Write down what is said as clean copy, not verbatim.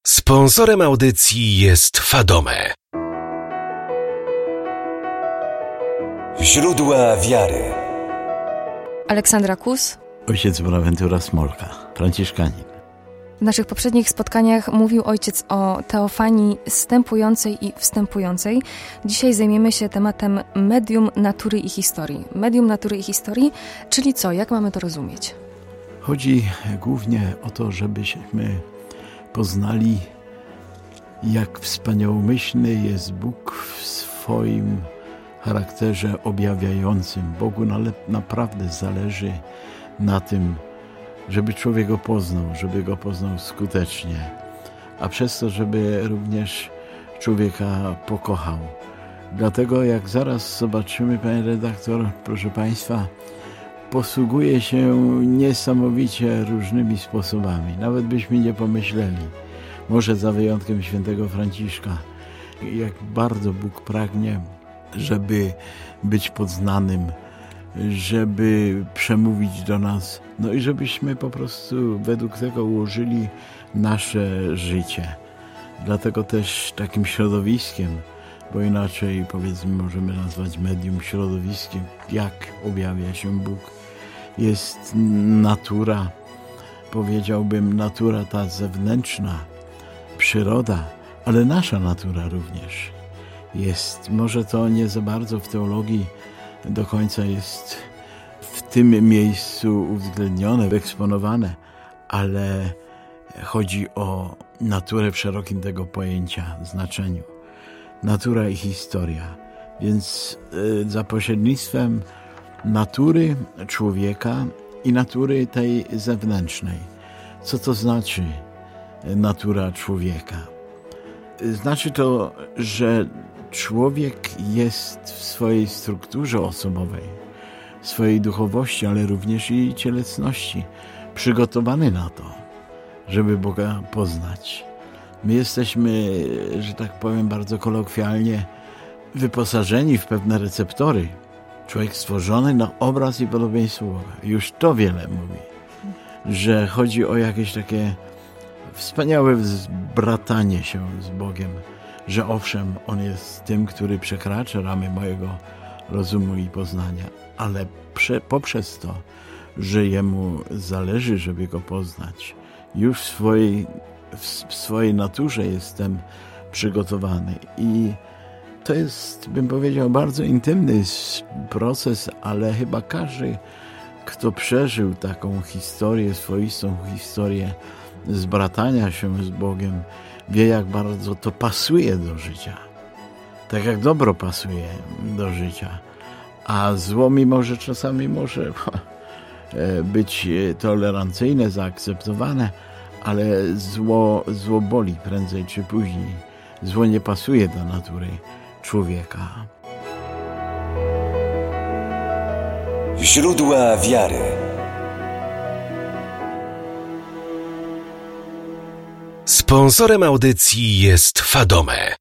Sponsorem audycji jest Fadome. Źródła wiary. Aleksandra Kus, ojciec Bonaventura Smolka, franciszkanin. W naszych poprzednich spotkaniach mówił ojciec o teofanii zstępującej i wstępującej. Dzisiaj zajmiemy się tematem medium natury i historii. Medium natury i historii, czyli co? Jak mamy to rozumieć? Chodzi głównie o to, żebyśmy poznali, jak wspaniałomyślny jest Bóg w swoim charakterze objawiającym. Bogu naprawdę zależy na tym, żeby człowiek go poznał, żeby go poznał skutecznie, a przez to, żeby również człowieka pokochał. Dlatego, jak zaraz zobaczymy, panie redaktor, proszę państwa, posługuje się niesamowicie różnymi sposobami. Nawet byśmy nie pomyśleli, może za wyjątkiem świętego Franciszka, jak bardzo Bóg pragnie, żeby być poznanym, żeby przemówić do nas, no i żebyśmy po prostu według tego ułożyli nasze życie. Dlatego też takim środowiskiem, bo inaczej powiedzmy możemy nazwać medium środowiskiem, jak objawia się Bóg, jest natura, powiedziałbym natura ta zewnętrzna, przyroda, ale nasza natura również jest. Może to nie za bardzo w teologii do końca jest w tym miejscu uwzględnione, wyeksponowane, ale chodzi o naturę w szerokim tego pojęcia, znaczeniu. Natura i historia. Więc za pośrednictwem natury człowieka i natury tej zewnętrznej. Co to znaczy natura człowieka? Znaczy to, że człowiek jest w swojej strukturze osobowej, w swojej duchowości, ale również i cielesności przygotowany na to, żeby Boga poznać. My jesteśmy, że tak powiem bardzo kolokwialnie, wyposażeni w pewne receptory. Człowiek stworzony na obraz i podobieństwo Boga. Już to wiele mówi, że chodzi o jakieś takie wspaniałe wzbratanie się z Bogiem, że owszem, On jest tym, który przekracza ramy mojego rozumu i poznania, ale poprzez to, że Jemu zależy, żeby Go poznać, już w swojej naturze jestem przygotowany. I to jest, bym powiedział, bardzo intymny proces, ale chyba każdy, kto przeżył taką historię, swoistą historię zbratania się z Bogiem, wie, jak bardzo to pasuje do życia. Tak jak dobro pasuje do życia. A zło, mimo że czasami może być tolerancyjne, zaakceptowane, ale zło boli prędzej czy później. Zło nie pasuje do natury człowieka. Źródła wiary. Sponsorem audycji jest Fadome.